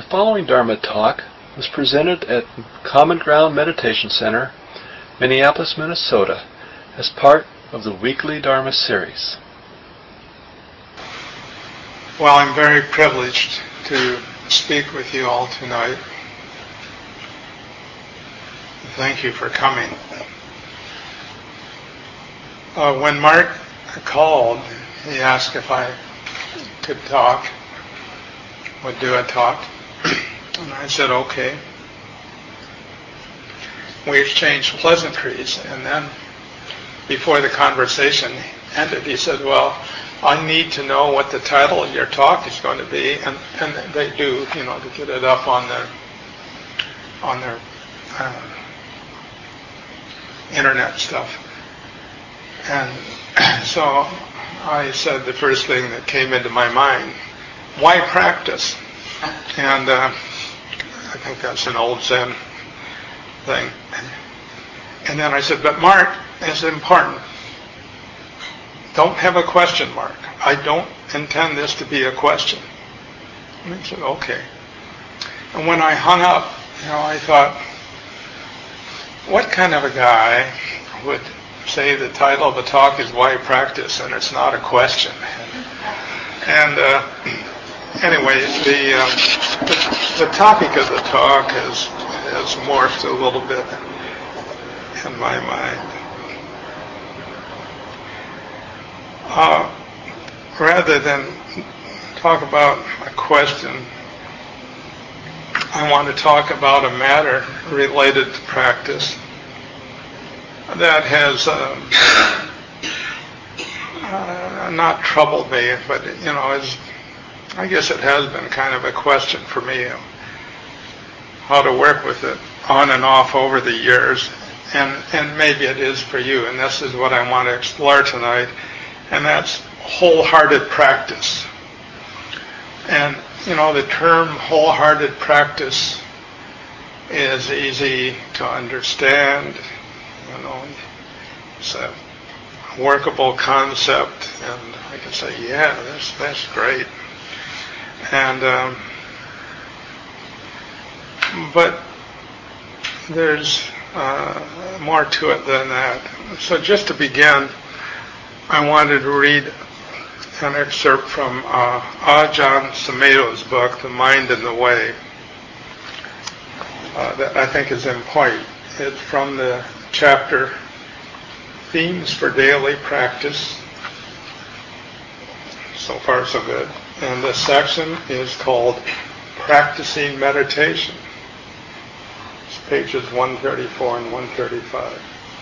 following Dharma talk was presented at Common Ground Meditation Center, Minneapolis, Minnesota, as part of the weekly Dharma series. Well, I'm very privileged to speak with you all tonight. Thank you for coming. When Mark called, he asked if I could talk, would do a talk, and I said okay. We exchanged pleasantries, and then before the conversation ended, he said, well, I need to know what the title of your talk is going to be, and they do, to get it up on their internet stuff. And so I said the first thing that came into my mind, why practice? And I think that's an old Zen thing. And then I said, but Mark, it's important. Don't have a question mark. I don't intend this to be a question. And he said, okay. And when I hung up, I thought, what kind of a guy would say the title of a talk is why practice and it's not a question? And anyway, the topic of the talk has morphed a little bit in my mind. Rather than talk about a question, I want to talk about a matter related to practice that has not troubled me, but I guess it has been kind of a question for me, how to work with it on and off over the years, and maybe it is for you, and this is what I want to explore tonight, and that's wholehearted practice. And the term wholehearted practice is easy to understand. It's a workable concept, and I can say, yeah, that's great. And but there's more to it than that. So just to begin, I wanted to read an excerpt from Ajahn Sumedho's book, The Mind and the Way, that I think is in point. It's from the chapter Themes for Daily Practice. So far, so good. And the section is called Practicing Meditation. It's pages 134 and 135.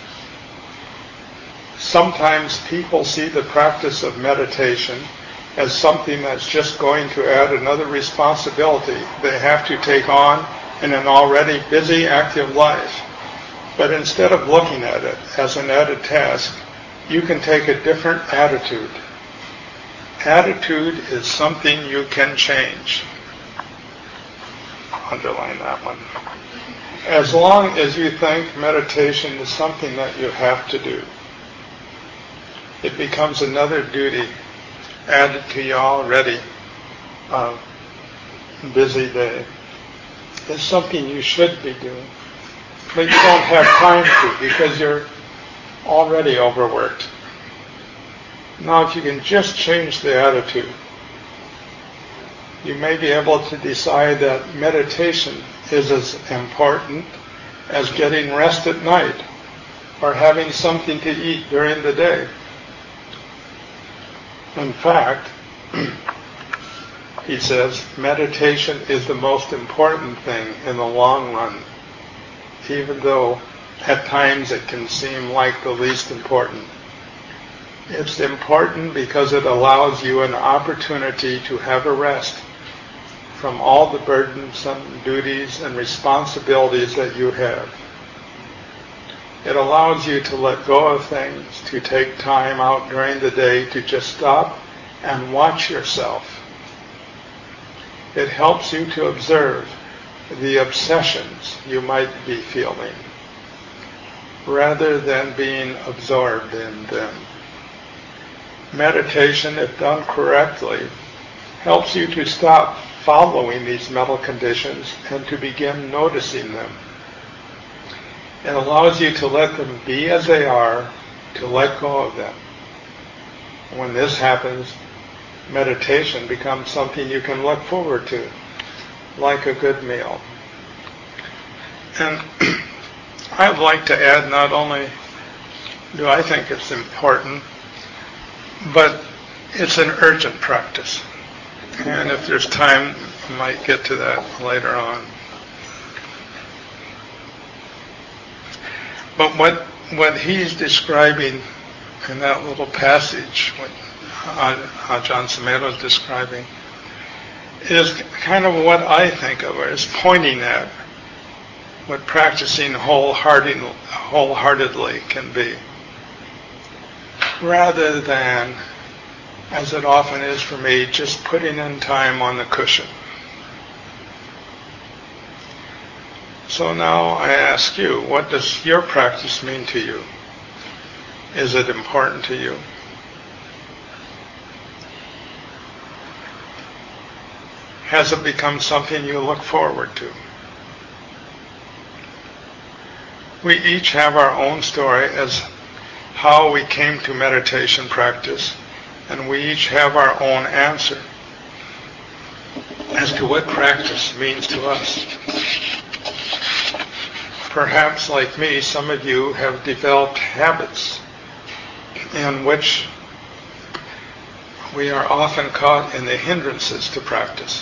Sometimes people see the practice of meditation as something that's just going to add another responsibility they have to take on in an already busy, active life. But instead of looking at it as an added task, you can take a different attitude. Attitude is something you can change. Underline that one. As long as you think meditation is something that you have to do, it becomes another duty added to your already busy day. It's something you should be doing, but you don't have time to because you're already overworked. Now, if you can just change the attitude, you may be able to decide that meditation is as important as getting rest at night or having something to eat during the day. In fact, he says, meditation is the most important thing in the long run, even though at times it can seem like the least important. It's important because it allows you an opportunity to have a rest from all the burdensome duties and responsibilities that you have. It allows you to let go of things, to take time out during the day to just stop and watch yourself. It helps you to observe the obsessions you might be feeling, rather than being absorbed in them. Meditation, if done correctly, helps you to stop following these mental conditions and to begin noticing them. It allows you to let them be as they are, to let go of them. When this happens, meditation becomes something you can look forward to, like a good meal. And I'd like to add, not only do I think it's important, but it's an urgent practice. And if there's time, I might get to that later on. But what he's describing in that little passage, what Ajahn Sumedho is describing, is kind of what I think of as pointing at what practicing wholeheartedly can be, rather than, as it often is for me, just putting in time on the cushion. So now I ask you, what does your practice mean to you? Is it important to you? Has it become something you look forward to? We each have our own story as how we came to meditation practice, and we each have our own answer as to what practice means to us. Perhaps, like me, some of you have developed habits in which we are often caught in the hindrances to practice.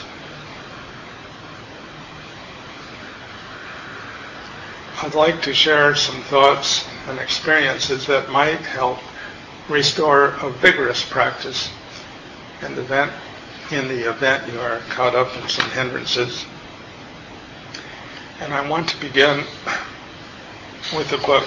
I'd like to share some thoughts and experiences that might help restore a vigorous practice in the event you are caught up in some hindrances. And I want to begin with a book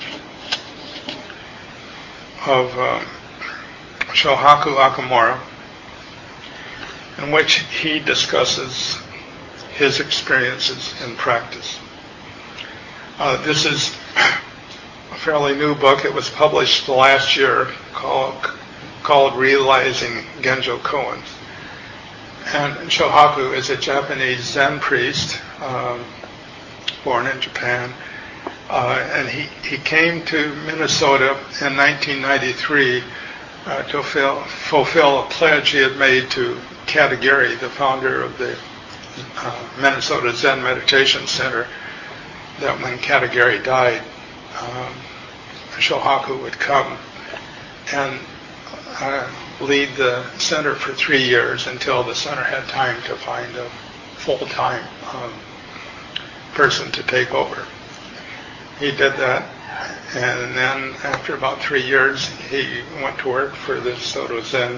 of Shohaku Akamura, in which he discusses his experiences in practice. This is a fairly new book. It was published last year, called Realizing Genjo Koan. And Shohaku is a Japanese Zen priest, born in Japan, and he came to Minnesota in 1993 to fulfill a pledge he had made to Katagiri, the founder of the Minnesota Zen Meditation Center, that when Katagiri died, Shohaku would come and lead the center for 3 years until the center had time to find a full-time person to take over. He did that, and then after about 3 years, he went to work for the Soto Zen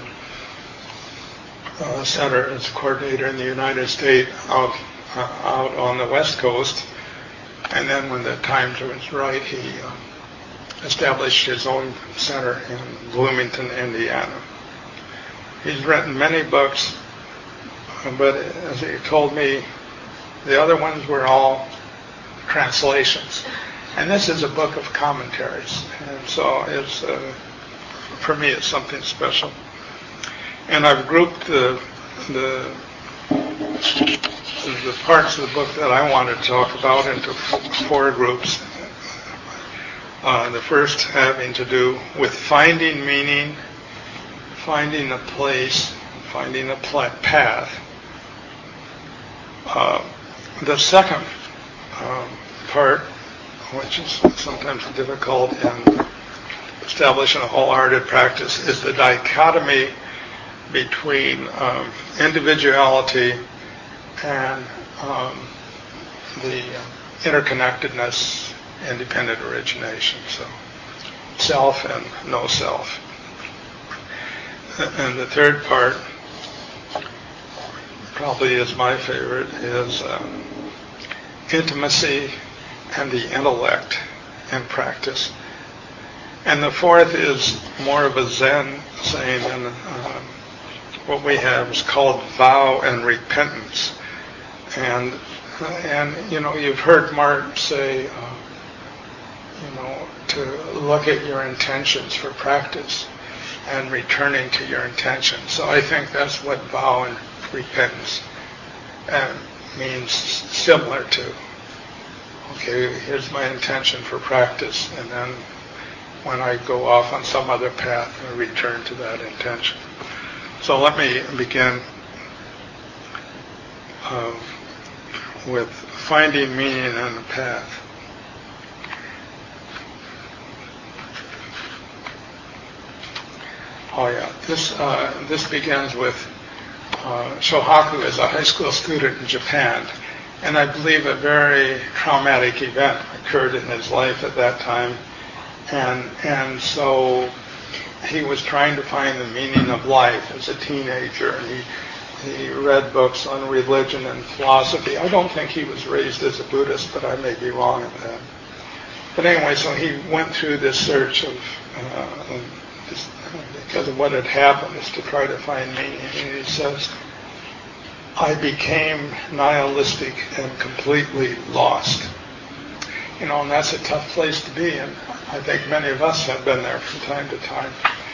Center as coordinator in the United States out on the West Coast. And then when the time was right, he established his own center in Bloomington, Indiana. He's written many books, but as he told me, the other ones were all translations. And this is a book of commentaries. And so it's, for me, it's something special. And I've grouped the parts of the book that I want to talk about into 4 groups. The first having to do with finding meaning, finding a place, finding a path. The second part, which is sometimes difficult in establishing a wholehearted practice, is the dichotomy between individuality and the interconnectedness, independent origination. So self and no self. And the third part, probably is my favorite, is intimacy and the intellect in practice. And the fourth is more of a Zen saying, and what we have is called vow and repentance. And you've heard Mark say, to look at your intentions for practice and returning to your intentions. So I think that's what vow and repentance means similar to, okay, here's my intention for practice, and then when I go off on some other path, I return to that intention. So let me begin with finding meaning in the path. Oh yeah, this begins with Shohaku as a high school student in Japan, and I believe a very traumatic event occurred in his life at that time, and so he was trying to find the meaning of life as a teenager, and he read books on religion and philosophy. I don't think he was raised as a Buddhist, but I may be wrong at that. But anyway, so he went through this search of because of what had happened, is to try to find meaning. And he says, I became nihilistic and completely lost. And that's a tough place to be, and I think many of us have been there from time to time.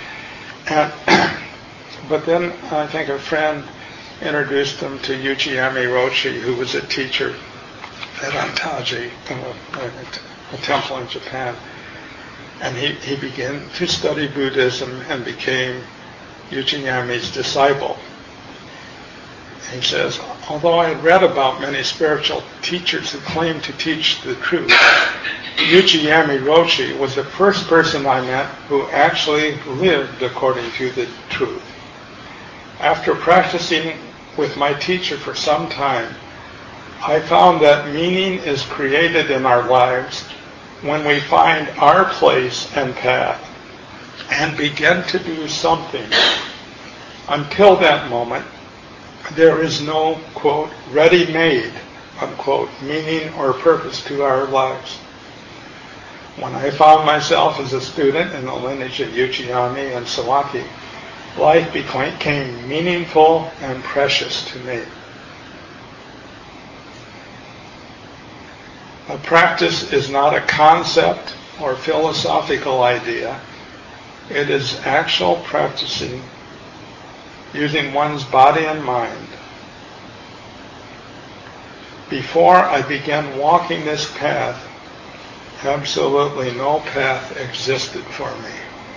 But then I think a friend introduced him to Uchiyami Roshi, who was a teacher at Antaji, a temple in Japan. And he began to study Buddhism and became Uchiyami's disciple. He says, although I had read about many spiritual teachers who claimed to teach the truth, Uchiyami Roshi was the first person I met who actually lived according to the truth. After practicing with my teacher for some time, I found that meaning is created in our lives when we find our place and path and begin to do something. Until that moment, there is no, quote, ready-made, unquote, meaning or purpose to our lives. When I found myself as a student in the lineage of Uchiyami and Sawaki, life became meaningful and precious to me. A practice is not a concept or philosophical idea. It is actual practicing using one's body and mind. Before I began walking this path, absolutely no path existed for me.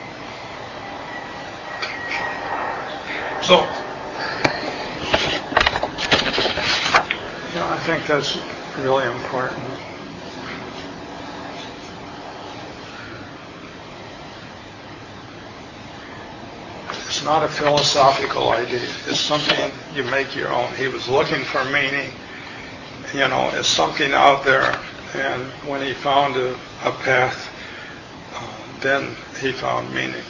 So, I think that's really important. It's not a philosophical idea. It's something you make your own. He was looking for meaning, as something out there. And when he found a path, then he found meaning.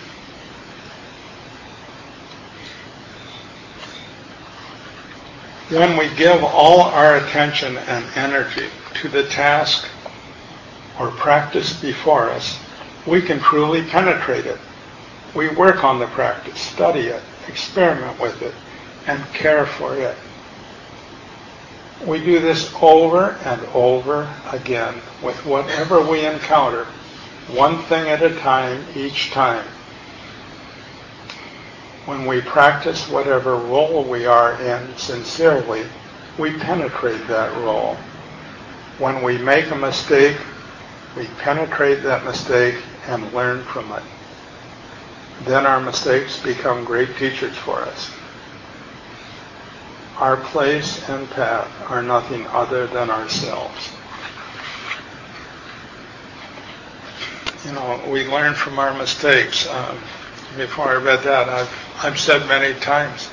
When we give all our attention and energy to the task or practice before us, we can truly penetrate it. We work on the practice, study it, experiment with it, and care for it. We do this over and over again with whatever we encounter, one thing at a time, each time. When we practice whatever role we are in sincerely, we penetrate that role. When we make a mistake, we penetrate that mistake and learn from it. Then our mistakes become great teachers for us. Our place and path are nothing other than ourselves. We learn from our mistakes. Before I read that, I've said many times,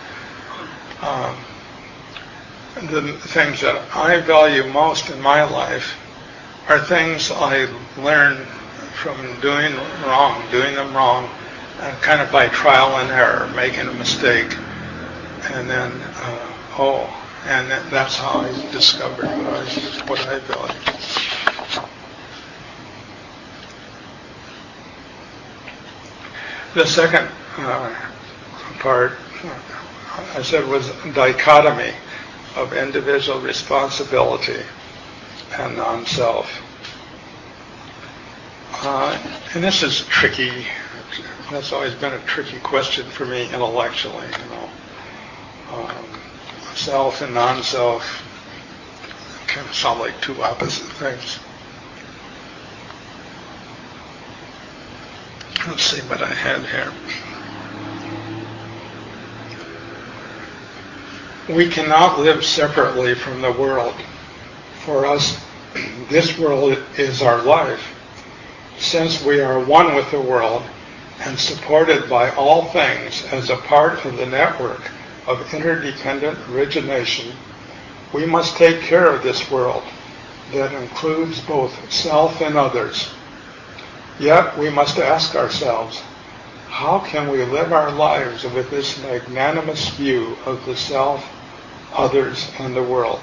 the things that I value most in my life are things I learn from doing them wrong, and kind of by trial and error, making a mistake, and then, and that's how I discovered what I value. The second part, I said, was dichotomy of individual responsibility and non-self. And this is tricky. That's always been a tricky question for me intellectually, self and non-self kind of sound like two opposite things. Let's see what I had here. We cannot live separately from the world. For us, this world is our life. Since we are one with the world and supported by all things as a part of the network of interdependent origination, we must take care of this world that includes both self and others. Yet we must ask ourselves, how can we live our lives with this magnanimous view of the self, others, and the world?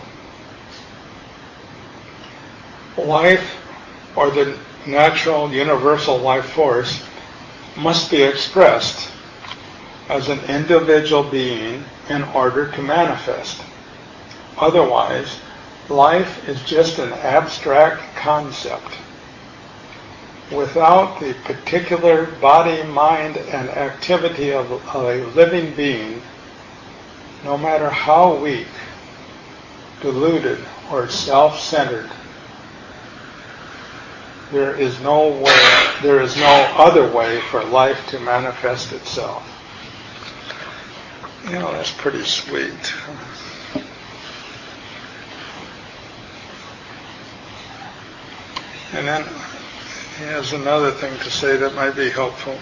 Life, or the natural universal life force, must be expressed as an individual being in order to manifest. Otherwise, life is just an abstract concept. Without the particular body, mind, and activity of a living being, no matter how weak, deluded, or self-centered, there is no other way for life to manifest itself. You know, that's pretty sweet. And then he has another thing to say that might be helpful.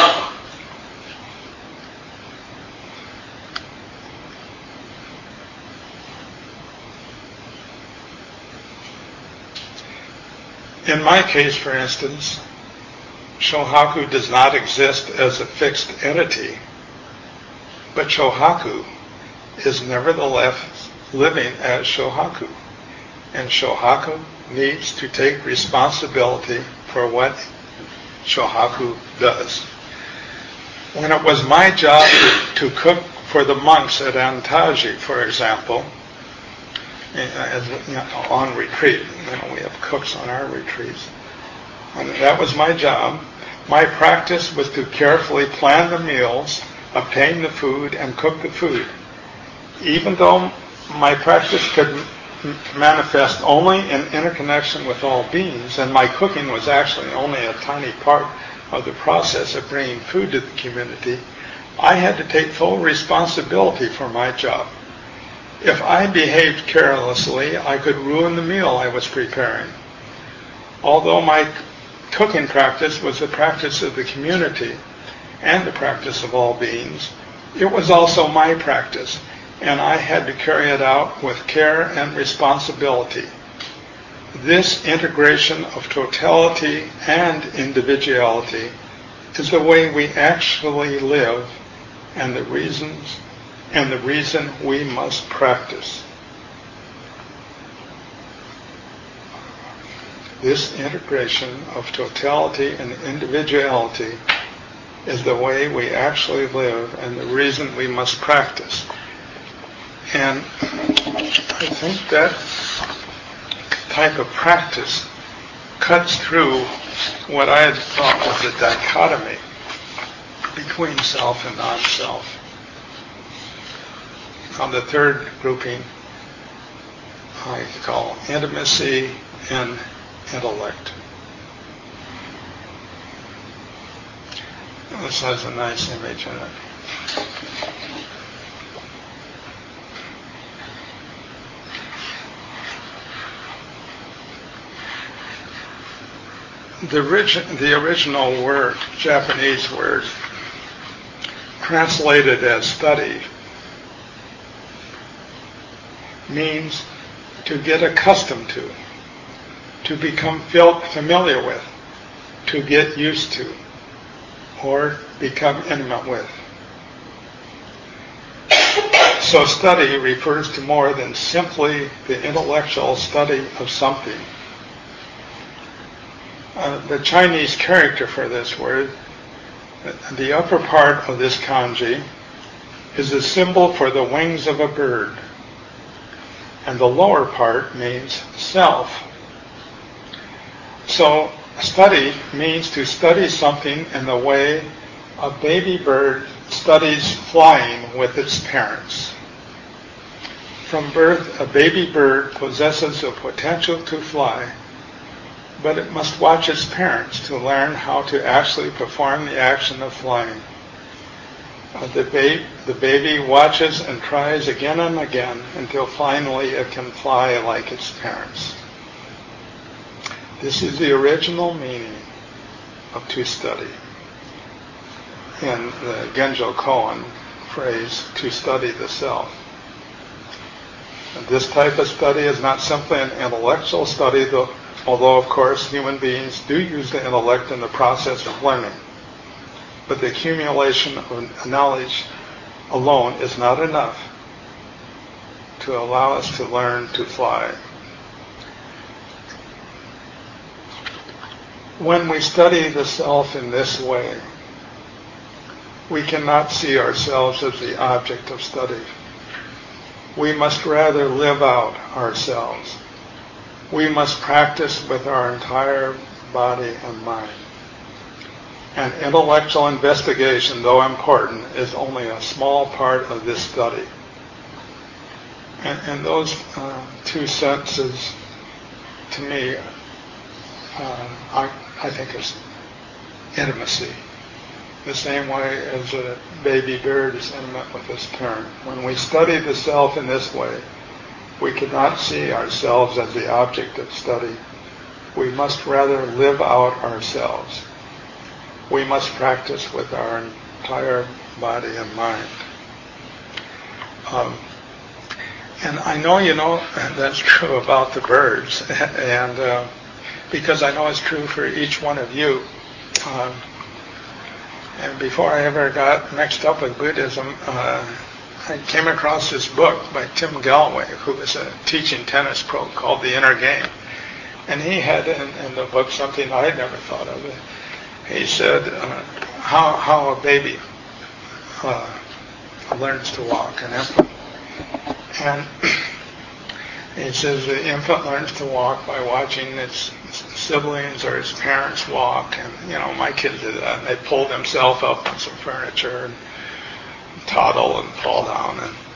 In my case, for instance, Shohaku does not exist as a fixed entity, but Shohaku is nevertheless living as Shohaku, and Shohaku needs to take responsibility for what Shohaku does. When it was my job to cook for the monks at Antaji, for example, on retreat, we have cooks on our retreats, and that was my job. My practice was to carefully plan the meals, obtain the food, and cook the food. Even though my practice could manifest only in interconnection with all beings, and my cooking was actually only a tiny part of the process of bringing food to the community, I had to take full responsibility for my job. If I behaved carelessly, I could ruin the meal I was preparing. Although my cooking practice was the practice of the community and the practice of all beings, it was also my practice, and I had to carry it out with care and responsibility. This integration of totality and individuality is the way we actually live, and the reason we must practice. This integration of totality and individuality is the way we actually live and the reason we must practice. And I think that type of practice cuts through what I had thought was a dichotomy between self and non-self. On the third grouping, I call intimacy and intellect. This has a nice image in it. The original word, Japanese word, translated as study, means to get accustomed to become familiar with, to get used to, or become intimate with. So study refers to more than simply the intellectual study of something. The Chinese character for this word, the upper part of this kanji, is a symbol for the wings of a bird, and the lower part means self. So study means to study something in the way a baby bird studies flying with its parents. From birth, a baby bird possesses the potential to fly, but it must watch its parents to learn how to actually perform the action of flying. The baby watches and tries again and again until finally it can fly like its parents. This is the original meaning of to study. In the Genjo Koan phrase, to study the self. And this type of study is not simply an intellectual study, although of course human beings do use the intellect in the process of learning. But the accumulation of knowledge alone is not enough to allow us to learn to fly. When we study the self in this way, we cannot see ourselves as the object of study. We must rather live out ourselves. We must practice with our entire body and mind. And intellectual investigation, though important, is only a small part of this study. And those two sentences, to me, I think is intimacy. The same way as a baby bird is intimate with its parent. When we study the self in this way, we cannot see ourselves as the object of study. We must rather live out ourselves. We must practice with our entire body and mind. And I know you know that's true about the birds, and because I know it's true for each one of you. And before I ever got mixed up with Buddhism, I came across this book by Tim Galloway, who was a teaching tennis pro, called The Inner Game. And he had in the book something I had never thought of. He said how a baby learns to walk, an infant. And he says the infant learns to walk by watching its siblings or his parents walk. And, my kids did that. And they pull themselves up on some furniture and toddle and fall down.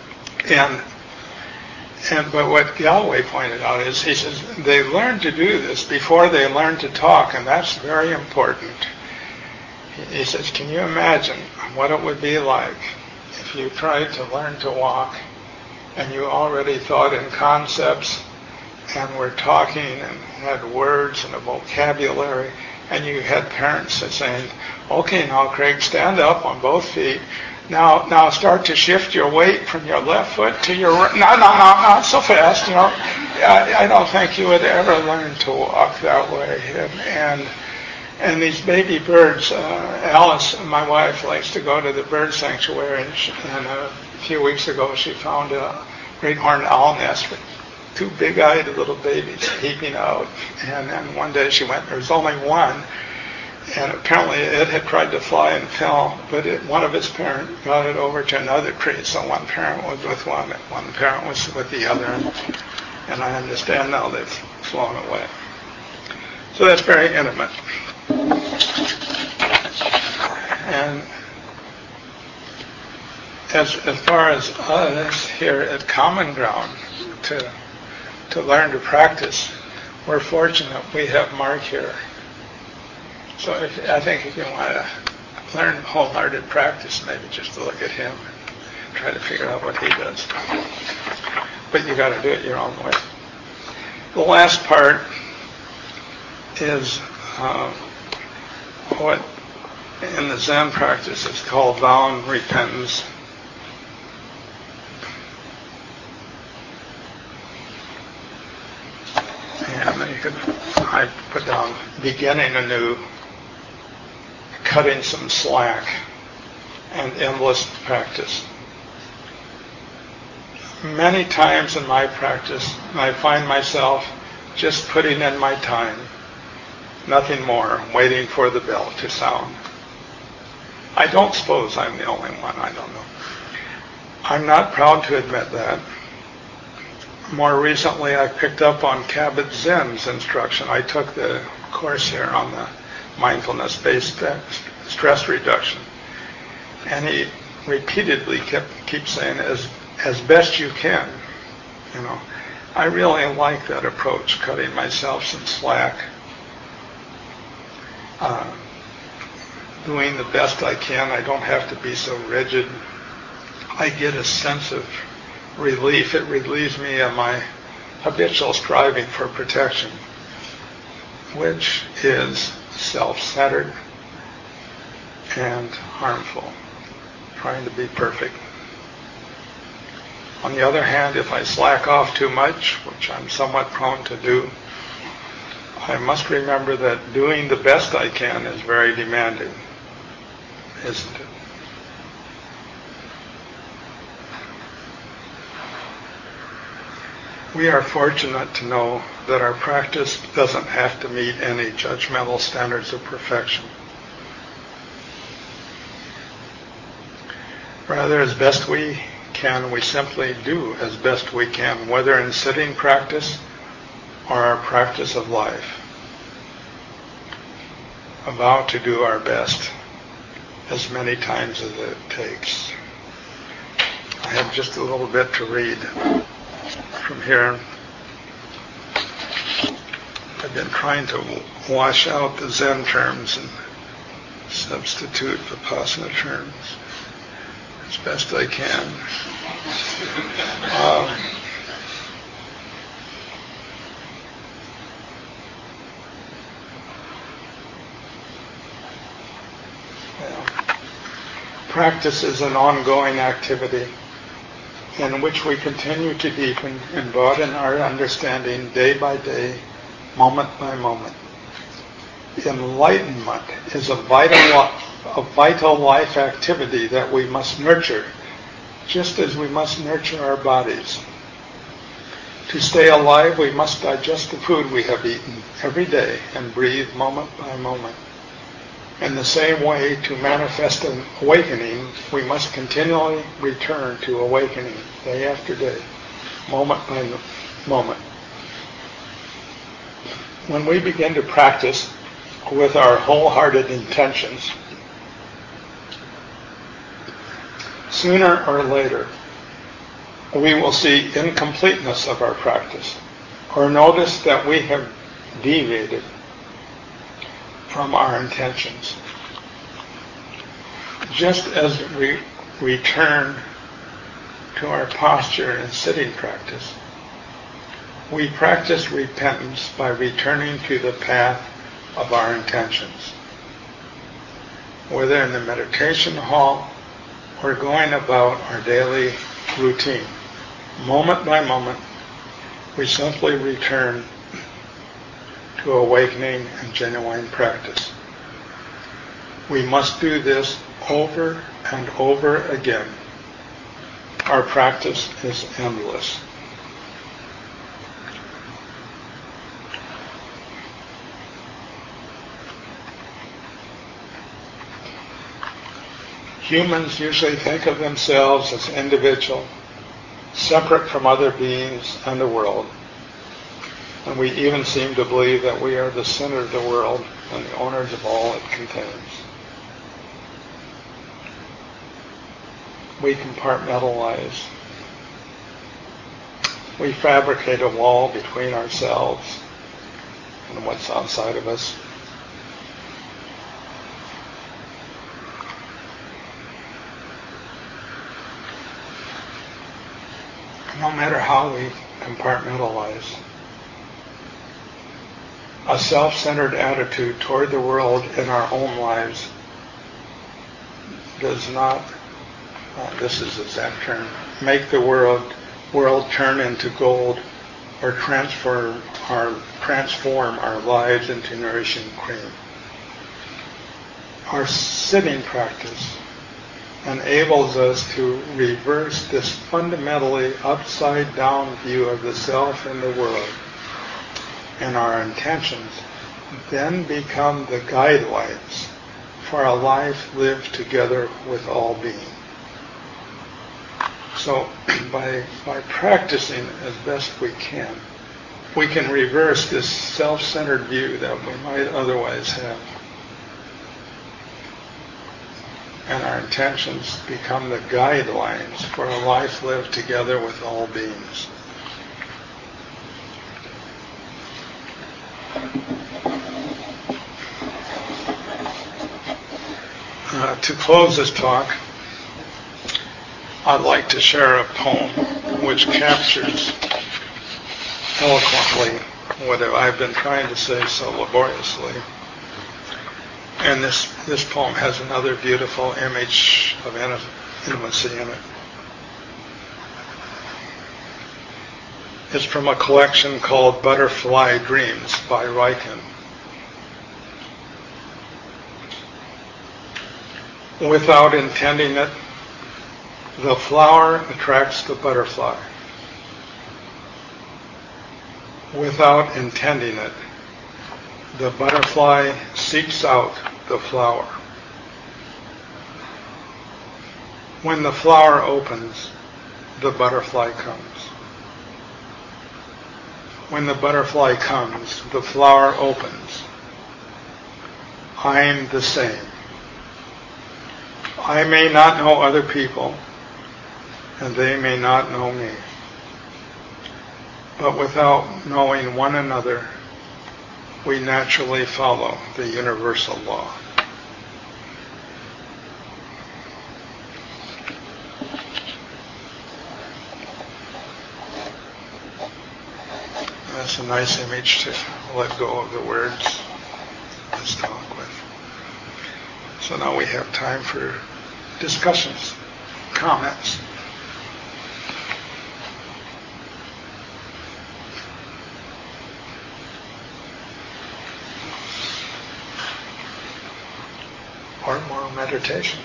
But what Galloway pointed out is, he says, they learn to do this before they learn to talk, and that's very important. He says, can you imagine what it would be like if you tried to learn to walk and you already thought in concepts and were talking and had words and a vocabulary, and you had parents that saying, okay, now Craig, stand up on both feet. Now start to shift your weight from your left foot to your right. No, not so fast. I don't think you would ever learn to walk that way. And these baby birds, Alice, my wife, likes to go to the bird sanctuary, and a few weeks ago she found a great horned owl nest with two big-eyed little babies peeping out. And then one day she went, there was only one, and apparently it had tried to fly and fell, but one of its parents got it over to another tree, so one parent was with one and one parent was with the other, and I understand now they've flown away. So that's very intimate. And as far as us here at Common Ground to learn to practice, we're fortunate we have Mark here. So I think if you want to learn wholehearted practice, maybe just to look at him and try to figure out what he does. But you got to do it your own way. The last part is what in the Zen practice is called vow and repentance. And I put down beginning anew, cutting some slack, and endless practice. Many times in my practice, I find myself just putting in my time, nothing more, waiting for the bell to sound. I don't suppose I'm the only one, I don't know. I'm not proud to admit that. More recently, I picked up on Kabat-Zinn's instruction. I took the course here on the mindfulness-based stress reduction. And he repeatedly keeps saying, as best you can. You know, I really like that approach, cutting myself some slack, doing the best I can. I don't have to be so rigid. I get a sense of relief. It relieves me of my habitual striving for protection, which is self-centered and harmful, trying to be perfect. On the other hand, if I slack off too much, which I'm somewhat prone to do, I must remember that doing the best I can is very demanding, isn't it? We are fortunate to know that our practice doesn't have to meet any judgmental standards of perfection. Rather, as best we can, we simply do as best we can, whether in sitting practice or our practice of life. A vow to do our best as many times as it takes. I have just a little bit to read from here. I've been trying to wash out the Zen terms and substitute Vipassana terms as best I can. Practice is an ongoing activity in which we continue to deepen and broaden our understanding day by day, moment by moment. Enlightenment is a vital life activity that we must nurture, just as we must nurture our bodies. To stay alive, we must digest the food we have eaten every day and breathe moment by moment. In the same way, to manifest an awakening, we must continually return to awakening day after day, moment by moment. When we begin to practice with our wholehearted intentions, sooner or later, we will see incompleteness of our practice, or notice that we have deviated from our intentions. Just as we return to our posture in sitting practice, we practice repentance by returning to the path of our intentions. Whether in the meditation hall or going about our daily routine, moment by moment, we simply return to awakening and genuine practice. We must do this over and over again. Our practice is endless. Humans usually think of themselves as individual, separate from other beings and the world. And we even seem to believe that we are the center of the world and the owners of all it contains. We compartmentalize. We fabricate a wall between ourselves and what's outside of us. No matter how we compartmentalize, a self-centered attitude toward the world in our own lives does not, this is a Zen term, make the world turn into gold or transform our lives into nourishing cream. Our sitting practice enables us to reverse this fundamentally upside-down view of the self and the world. And our intentions then become the guidelines for a life lived together with all being. So by practicing as best we can reverse this self-centered view that we might otherwise have. And our intentions become the guidelines for a life lived together with all beings. To close this talk, I'd like to share a poem which captures eloquently what I've been trying to say so laboriously. And this poem has another beautiful image of intimacy in it. It's from a collection called Butterfly Dreams by Ryken. Without intending it, the flower attracts the butterfly. Without intending it, the butterfly seeks out the flower. When the flower opens, the butterfly comes. When the butterfly comes, the flower opens. I'm the same. I may not know other people, and they may not know me. But without knowing one another, we naturally follow the universal law. That's a nice image to let go of the words let's talk with. So now we have time for discussions, comments. Or more meditation.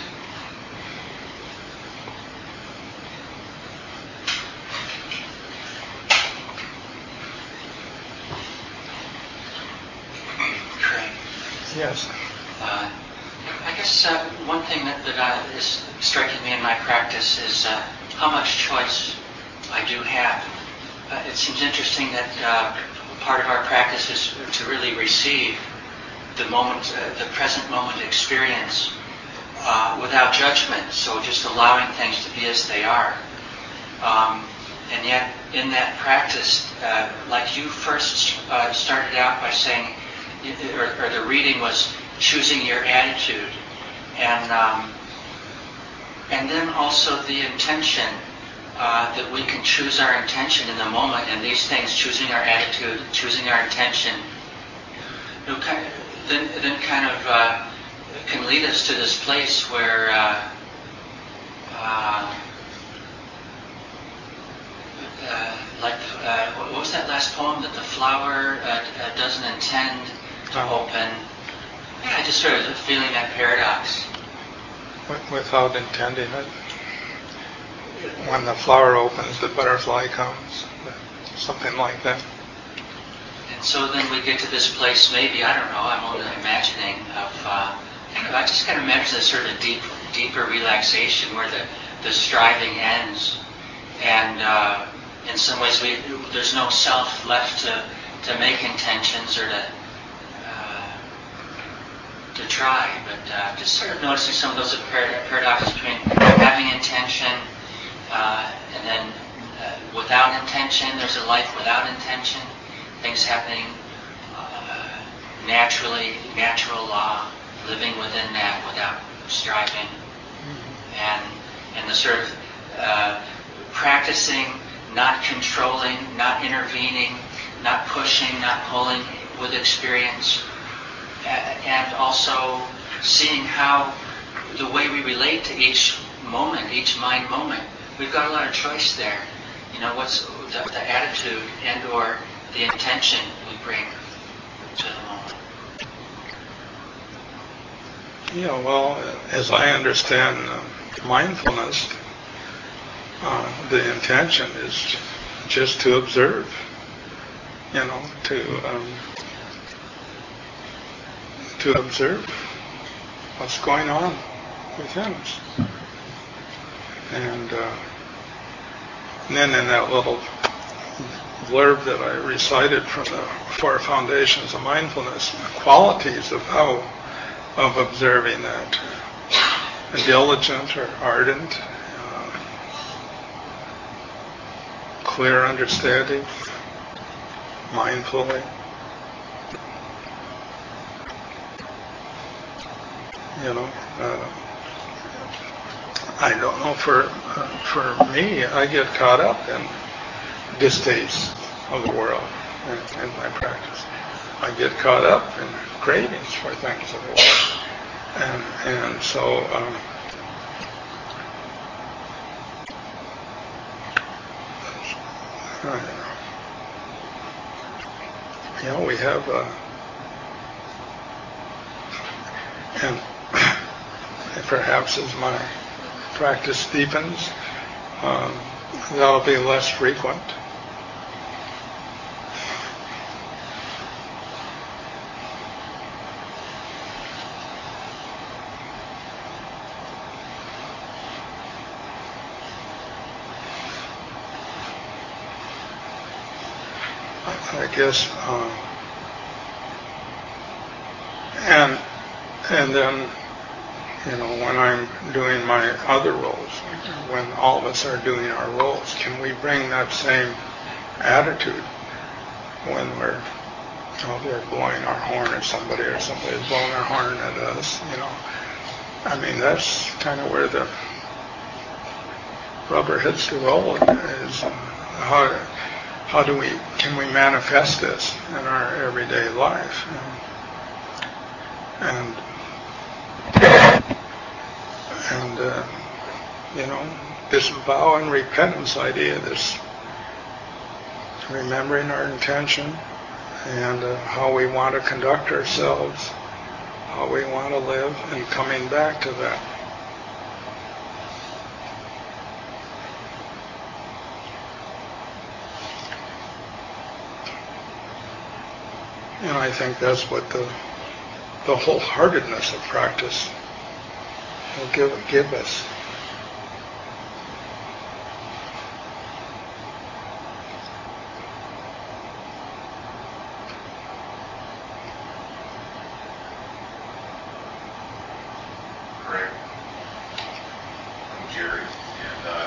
Craig. Yes. I guess one thing that is striking me in my practice is how much choice I do have. It seems interesting that part of our practice is to really receive the moment, the present moment experience without judgment. So just allowing things to be as they are. And yet, in that practice, like you first started out by saying, or the reading was choosing your attitude, and then also the intention that we can choose our intention in the moment, and these things, choosing our attitude, choosing our intention, then kind of can lead us to this place where what was that last poem, that the flower doesn't intend to open? Yeah, I just started feeling that paradox. Without intending it. When the flower opens, the butterfly comes. Something like that. And so then we get to this place, maybe, I don't know, I'm only imagining, I just kind of imagine a sort of deeper relaxation where the striving ends. And in some ways there's no self left to make intentions or to try, but just sort of noticing some of those paradoxes between having intention and then without intention. There's a life without intention, things happening naturally, natural law, living within that without striving, and the sort of practicing, not controlling, not intervening, not pushing, not pulling with experience. And also seeing how the way we relate to each moment, each mind moment, we've got a lot of choice there. What's the attitude and or the intention we bring to the moment. Yeah, well, as I understand mindfulness, the intention is just to observe, to observe what's going on within us. And then in that little blurb that I recited from the Four Foundations of Mindfulness, qualities of observing that: diligent or ardent, clear understanding, mindfully. I don't know, for me, I get caught up in distastes of the world in my practice. I get caught up in cravings for things of the world. And so we have and perhaps as my practice deepens, that'll be less frequent. I guess, and then, when I'm doing my other roles, when all of us are doing our roles, can we bring that same attitude when we're blowing our horn at somebody, or somebody's blowing their horn at us? I mean, that's kind of where the rubber hits the road. Is how can we manifest this in our everyday life? And this vow and repentance idea, this remembering our intention and how we want to conduct ourselves, how we want to live, and coming back to that. And I think that's what the wholeheartedness of practice will give us. Great. I'm Jerry, and I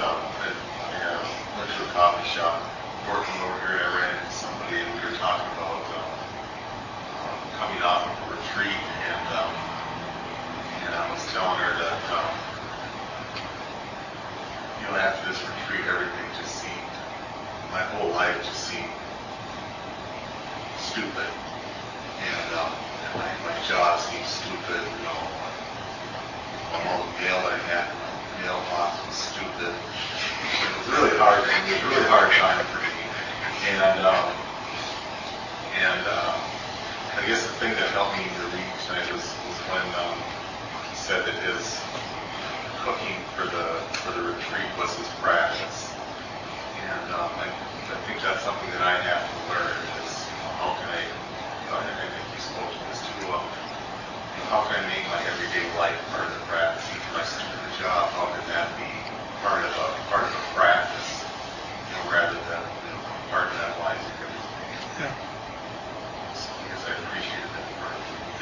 went to a coffee shop working over here. I ran into somebody, and we were talking about coming off of a retreat, and I was telling her that after this retreat, everything just seemed, my whole life just seemed stupid, and my job seemed stupid. All the mail that I had in my mailbox was stupid. It was really hard. It was a really hard time for me, and I guess the thing that helped me to read tonight was when he said that his cooking for the retreat was his practice, and I think that's something that I have to learn is how can I think you spoke to this too. How can I make my everyday life part of the practice? If I stick to the job, how can that be part of a practice, rather than compartmentalizing everything? Yeah. I appreciated that part.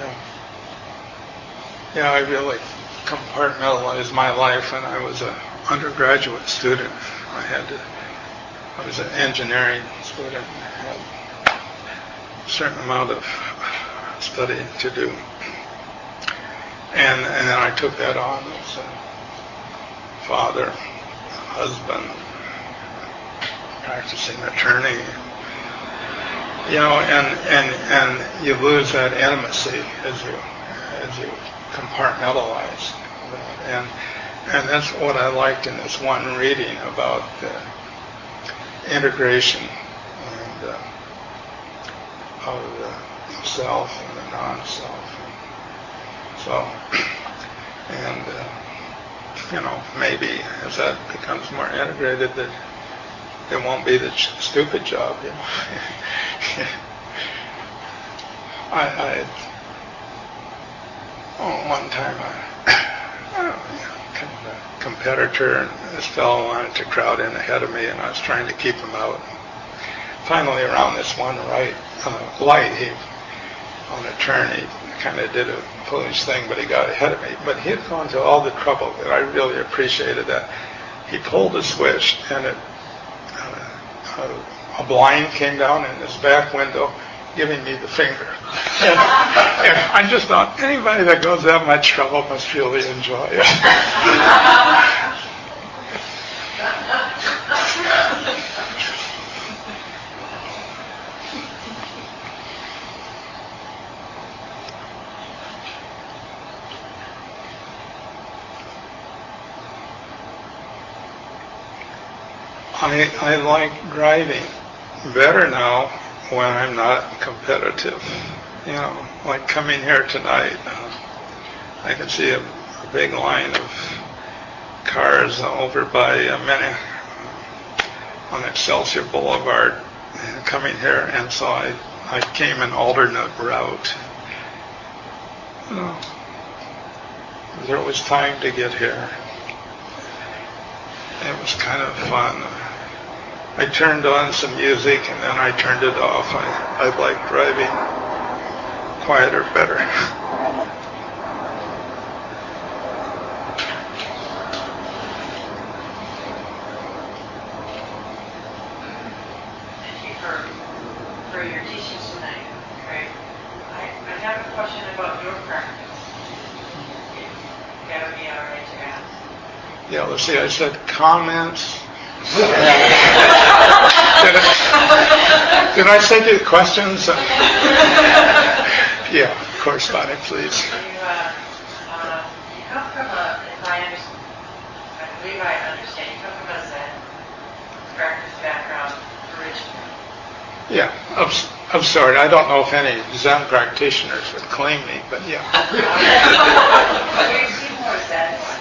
Yeah, I really compartmentalized my life when I was an undergraduate student. I was an engineering student and had a certain amount of study to do. And then I took that on as a father, husband, practicing attorney. And you lose that intimacy as you compartmentalize that. And that's what I liked in this one reading about the integration and of the self and the non-self. So, maybe as that becomes more integrated, that it won't be the stupid job, one time kind of a competitor, and this fellow wanted to crowd in ahead of me, and I was trying to keep him out. Finally, around this one light, on a turn, he kind of did a foolish thing, but he got ahead of me. But he had gone to all the trouble, that I really appreciated that. He pulled the switch, and a blind came down in his back window, giving me the finger. And I just thought, anybody that goes that much trouble must really enjoy it. I like driving better now when I'm not competitive. You know, like coming here tonight, I can see a big line of cars over by on Excelsior Boulevard coming here, and so I came an alternate route. You know, there was time to get here. It was kind of fun. I turned on some music and then I turned it off. I like driving quieter better. Thank you for your teachings tonight. Great. I have a question about your practice. If that would be all right to ask. Yeah, let's see, I said comments. Did I say the questions? Yeah, corresponding, please. You come from I believe I understand, you come from a Zen practice background originally. Yeah, I'm sorry, I don't know if any Zen practitioners would claim me, but yeah. We've seen more Zen ones.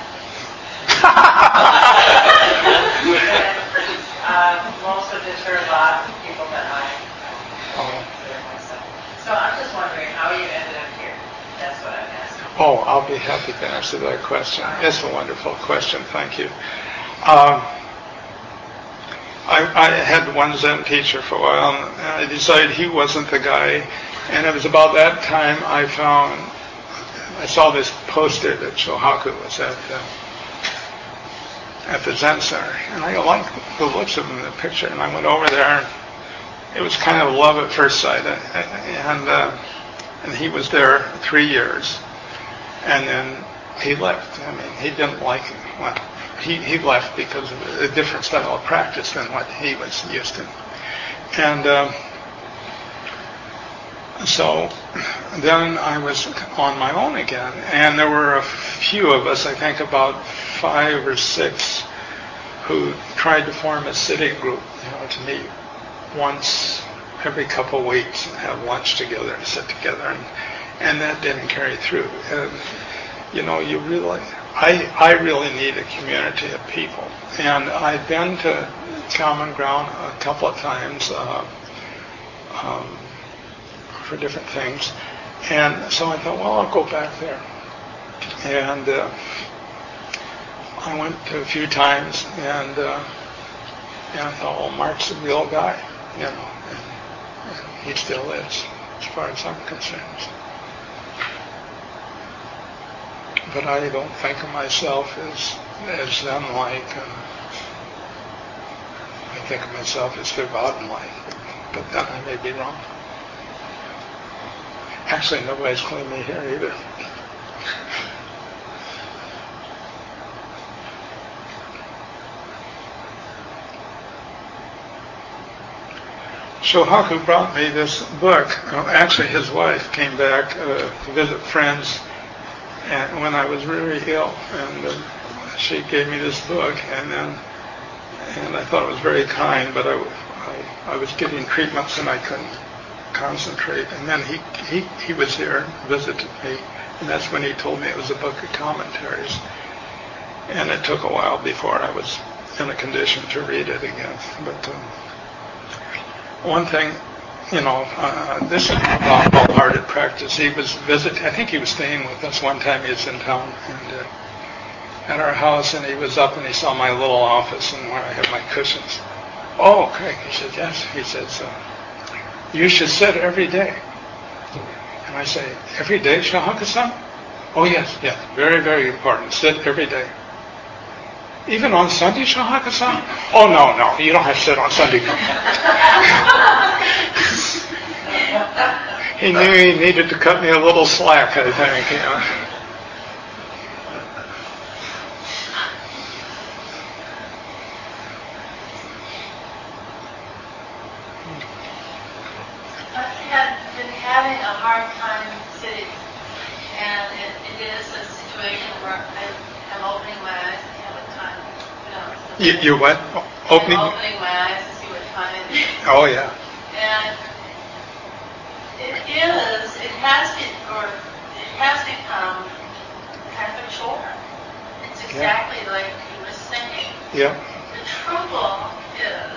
Most of the Theravada people that I consider myself. So I'm just wondering how you ended up here. That's what I'm asking. Oh, I'll be happy to answer that question. It's a wonderful question, thank you. I had one Zen teacher for a while, and I decided he wasn't the guy, and it was about that time I saw this poster that Shohaku was at the Zen Center, and I liked the looks of him in the picture, and I went over there, and it was kind of love at first sight, and he was there 3 years, and then he left. I mean, he didn't like it. Well, he left because of a different style of practice than what he was used to, and so then I was on my own again, and there were a few of us, I think about 5 or 6, who tried to form a sitting group, to meet once every couple of weeks and have lunch together and sit together, and that didn't carry through. And you really, I really need a community of people, and I've been to Common Ground a couple of times for different things, and so I thought, well, I'll go back there, and I went to a few times, and I thought, well, Mark's a real guy, and he still is, as far as I'm concerned. But I don't think of myself as Zen-like. I think of myself as Theravada-like, but then I may be wrong. Actually, nobody's claimed me here either. Shohaku brought me this book. Actually, his wife came back to visit friends and when I was really ill, and she gave me this book, and I thought it was very kind, but I was getting treatments and I couldn't concentrate. And then he was here, visited me, and that's when he told me it was a book of commentaries. And it took a while before I was in a condition to read it again. But one thing, this is about wholehearted practice. He was visiting, I think he was staying with us one time. He was in town and at our house, and he was up and he saw my little office and where I have my cushions. Oh, Craig, he said, yes. He says, you should sit every day. And I say, every day, Shohaku-san? Oh, yes, very, very important. Sit every day. Even on Sunday, Shohaku-san? Oh, no, you don't have to sit on Sunday. he knew he needed to cut me a little slack, I think. You know. I've been having a hard time sitting, and it is a situation where I'm opening my eyes to see what time, You what? Opening? I'm opening my eyes to see what time it is. Oh, yeah. And it has become kind of a chore. It's exactly like you were saying. Yeah. The trouble is,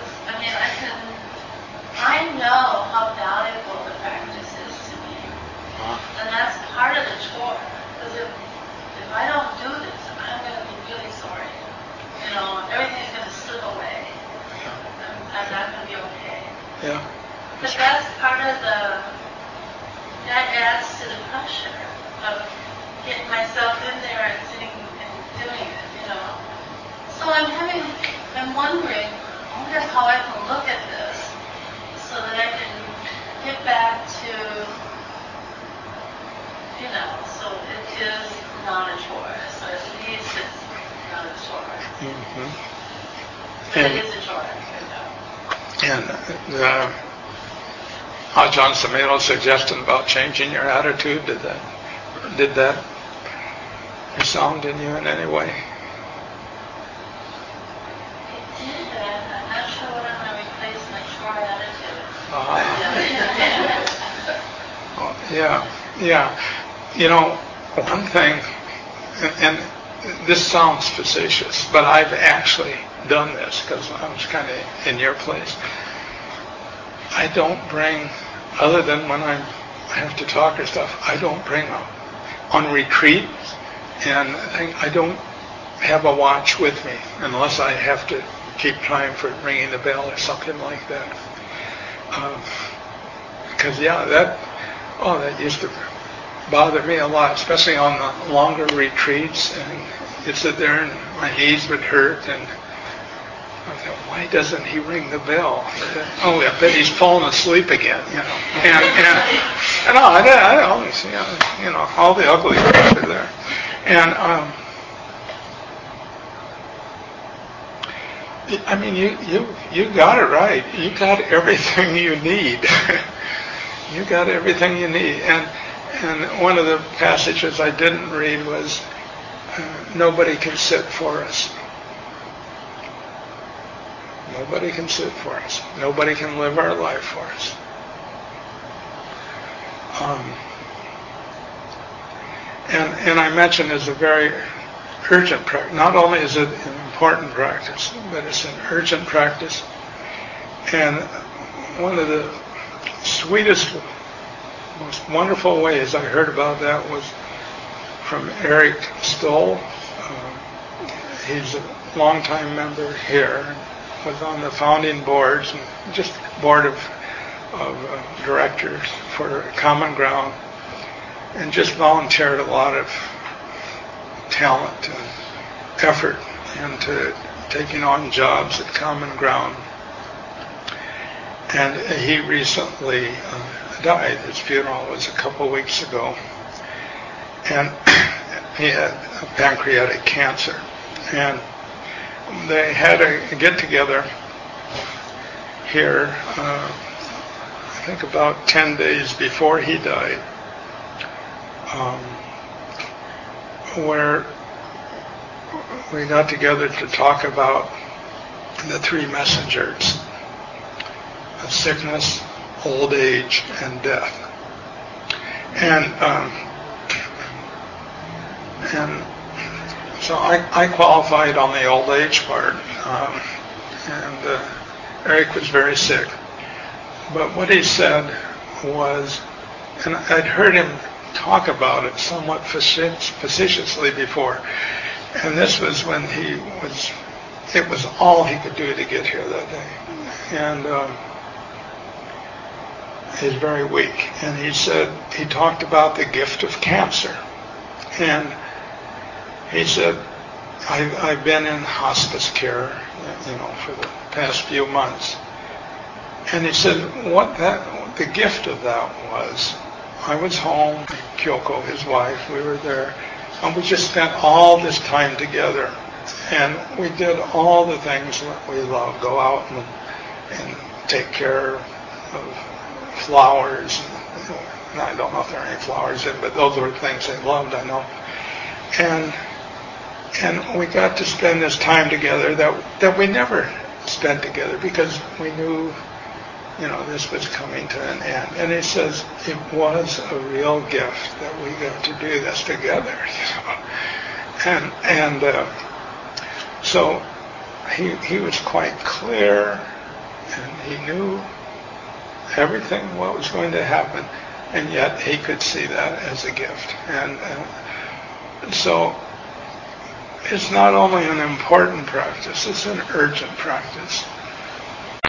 I know how valuable the practice is to me. And that's part of the chore. Because if I don't do this, I'm going to be really sorry. Everything's going to slip away. I'm not going to be okay. Yeah. But that's part of that adds to the pressure of getting myself in there and sitting and doing it, So I'm wondering, I wonder how I can look at this so that I can get back to, so it is not a chore. So at least it's not a chore. Mm-hmm. But it is a chore, And how John Samelo suggested about changing your attitude, did that resound in you in any way? It did, but I'm not sure what I'm going to replace my chore attitude. Yeah. One thing, and this sounds facetious, but I've actually done this because I was kind of in your place. I don't bring, other than when I have to talk or stuff, I don't bring on retreat, and I don't have a watch with me unless I have to keep trying for ringing the bell or something like that. Because that used to bother me a lot, especially on the longer retreats, and you'd sit there and my knees would hurt, and I thought, why doesn't he ring the bell? Oh, I bet he's fallen asleep again, And I always, all the ugly things are there. And you got it right. You got everything you need. You got everything you need. And one of the passages I didn't read was, nobody can sit for us. Nobody can sit for us. Nobody can live our life for us. And I mentioned it's a very urgent practice. Not only is it an important practice, but it's an urgent practice. And one of the sweetest, most wonderful ways I heard about that was from Eric Stoll. He's a longtime member here, was on the founding boards and just board of directors for Common Ground, and just volunteered a lot of talent and effort into taking on jobs at Common Ground. And he recently died. His funeral was a couple of weeks ago. And he had pancreatic cancer. And they had a get-together here, I think about 10 days before he died, where we got together to talk about the three messengers of sickness, old age, and death. And so I qualified on the old age part, and Eric was very sick. But what he said was, and I'd heard him talk about it somewhat facetiously before, and this was when it was all he could do to get here that day. And he's very weak. And he talked about the gift of cancer. And he said, I've been in hospice care, for the past few months. And he said, the gift of that I was home, Kyoko, his wife, we were there, and we just spent all this time together. And we did all the things that we love, go out and take care of flowers. And I don't know if there are any flowers in, but those were things they loved, I know. And we got to spend this time together that we never spent together because we knew, this was coming to an end. And he says it was a real gift that we got to do this together. So he was quite clear, and he knew everything what was going to happen, and yet he could see that as a gift. And so it's not only an important practice, it's an urgent practice.